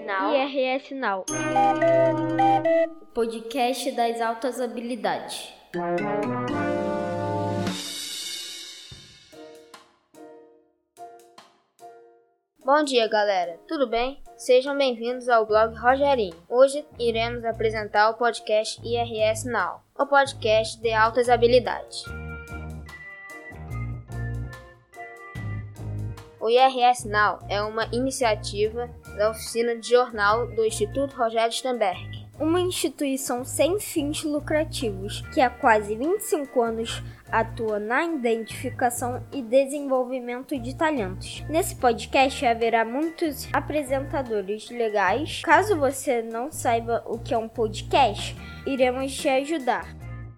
IRS Now, o podcast das altas habilidades. Bom dia, galera. Tudo bem? Sejam bem-vindos ao blog Rogerinho. Hoje iremos apresentar o podcast IRS Now, o podcast de altas habilidades. O IRS Now é uma iniciativa da oficina de jornal do Instituto Rogério Sternberg, uma instituição sem fins lucrativos que há quase 25 anos atua na identificação e desenvolvimento de talentos. Nesse podcast haverá muitos apresentadores legais. Caso você não saiba o que é um podcast, iremos te ajudar.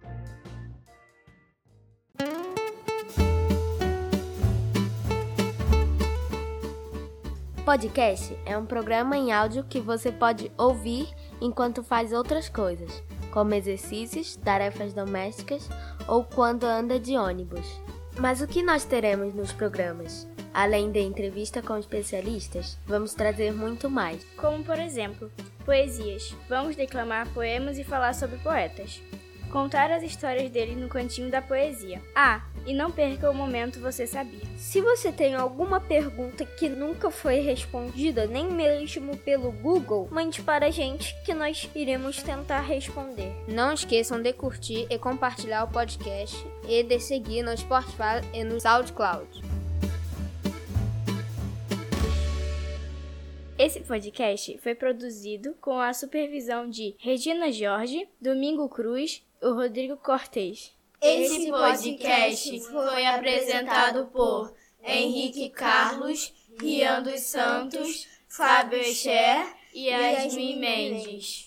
Podcast é um programa em áudio que você pode ouvir enquanto faz outras coisas, como exercícios, tarefas domésticas ou quando anda de ônibus. Mas o que nós teremos nos programas? Além de entrevista com especialistas, vamos trazer muito mais. Como, por exemplo, poesias. Vamos declamar poemas e falar sobre poetas. Contar as histórias deles no cantinho da poesia. E não perca o momento Você Sabia. Se você tem alguma pergunta que nunca foi respondida, nem mesmo pelo Google, mande para a gente que nós iremos tentar responder. Não esqueçam de curtir e compartilhar o podcast e de seguir no Spotify e no SoundCloud. Esse podcast foi produzido com a supervisão de Regina Jorge, Domingo Cruz e Rodrigo Cortez. Esse podcast foi apresentado por Henrique Carlos, Rian dos Santos, Fábio Echer e Yasmin Mendes.